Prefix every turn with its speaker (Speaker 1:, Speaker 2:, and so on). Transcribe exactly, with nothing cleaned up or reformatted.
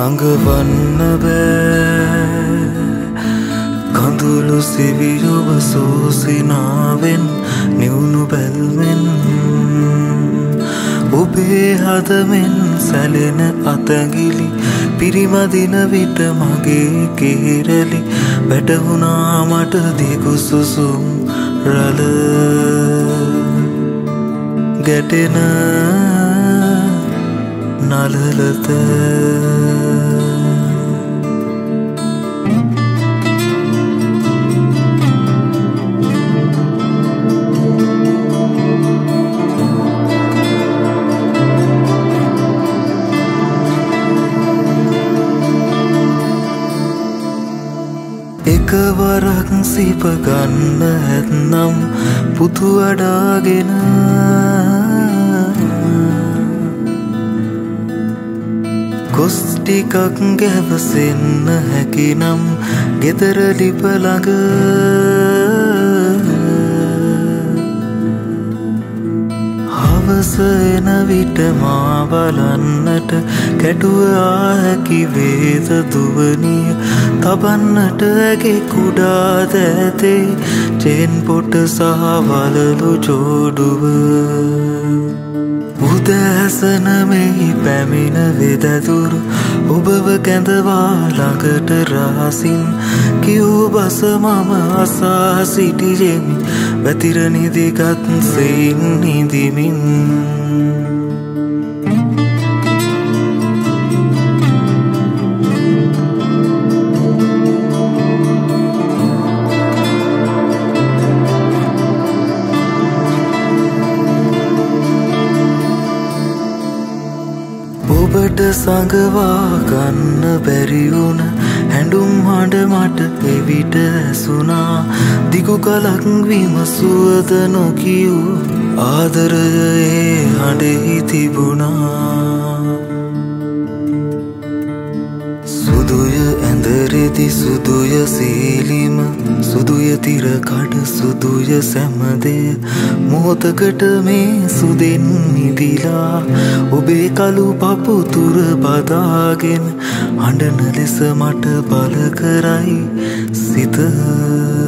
Speaker 1: අඟවන්න බෑ කඳුළු සිවියොබ සෝසිනාවෙන් නිවුණු බැල්මෙන් ඔබේ හදමෙන් සැලෙන අතැඟිලි පිරිමදින විට මගේ කේරැලි වැටහුණා මට දිගු සුසුම් රළ ගැටෙන නළලත එකවරක් සිප ගන්න ඇත්නම් පුතු අඩාගෙන ගොස් ටිකක් ගැවසෙන්න හැකිනම් ගෙදර ලිප ළඟ හවස එන විට මා බලන්නට කැටුව ආ හැකි වේද දුවනිය තබන්නට ඇගේ කුඩා දෑතේ චේන් පොට සහ වලලු ජෝඩුව උදෑසන මෙහි පැමිණ වෙදැදුරු ඔබව කැඳවා ළඟට රහසින් කියූ බස මම අසා සිටියෙමි වැතිර නිදිගත් සෙයින් නිදිමින් ඔබට සඟවා ගන්න බැරි වුණ හැඬුම් හඬ මට එවිට ඇසුණා දිගු කලක් විමසුවද නොකියූ ආදරය ඒ හඬෙහි තිබුණා සුදුය ඇඳරෙදි සුදුය සීලිම සුදුය තිරකඩ සුදුය සැමදය මොහොතකට මේ සුදෙන් නිදිලා ඔබේ කළු පපුතුර බදාගෙන හඬන ලෙස මට බල කරයි සිත